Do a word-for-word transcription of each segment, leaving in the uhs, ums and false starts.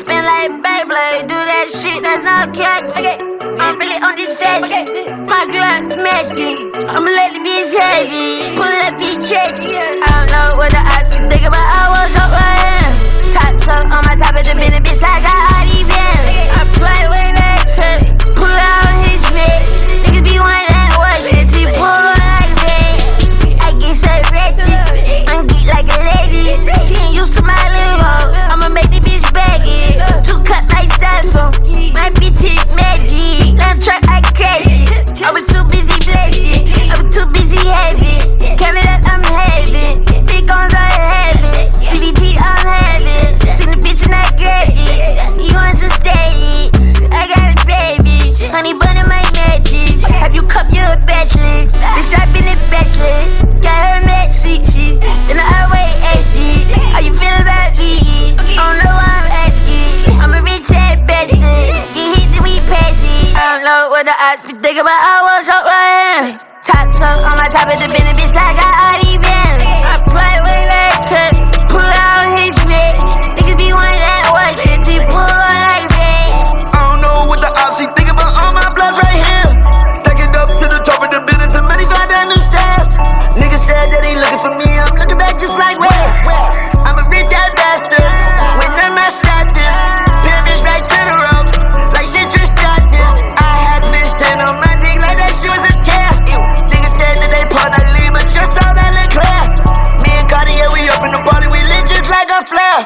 spin like Beyblade. Do that shit, that's not cat. I'm really on this fashion. My gloves matching. I'ma let the bitch heavy. Pull it up, bitch heavy. I don't know what the odds be thinking about. I was up right here. Top tongue on my top of the bin, bitch. I got all these bands. I play with that shit. Pull it out his neck. Niggas be wanting that what shit. He pull like that. I get so ratchet. I'm geek like a lady. She ain't used to my lingo. I'ma make the bitch baggy. Two cut my style, so my bitch is magic. Don't try I catch it. I was too busy blessed. I was too busy having. Count it up, I'm having. Big guns, I have it. C D G, I'm having. Seen the bitch and I get it. He wants to stay. I got a baby. Honey bun in my magic. Have you cuffed your bachelor? Bitch, I been a bachelor. Got her mad sixty. In the highway H D. How you feel about me? I don't know why I'm asking. I'm a rich ass bastard. Get hit, then we pass it. I don't know what the odds be thinking about. I was up right here. Top tongue on my top of the bin, bitch. I got all these bands. I play with that shit. Pull out his neck. Niggas be wanting that what shit. He pull like that. I don't know what the odds she think about. All my bloods right here. Stack it up to the top of the bin until many find that new stairs. Niggas said that they looking for me. I'm looking back just like where? I'm a rich ass bastard with none of my status. Pin bitch right to the ropes like shit Trish Stratus. I had to be sitting on my dick like that shit was a chair. Niggas said that they part that lean, but your soul that look clear. Me and Cartier, we up in the party, we lit just like a flare.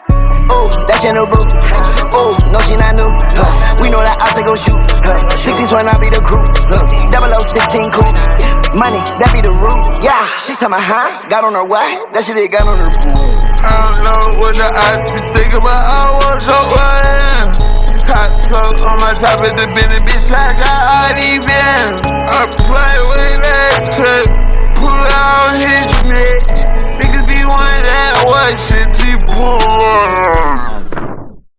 Oh, that shit no boo. Oh, no, she not new. Huh. We know that I say go shoot. Huh. sixteen twenty, I be the crew. Look, double O sixteen coops. Money, that be the root. Yeah, she tell me, huh? Got on her what? That shit they got on her. I don't know what the eyes be thinking about. I was so right. Top tuck on my top of the bin, bitch. I got all these bands. I play with that shit. Pull out his neck. Niggas be wanting that what shit. He pull out.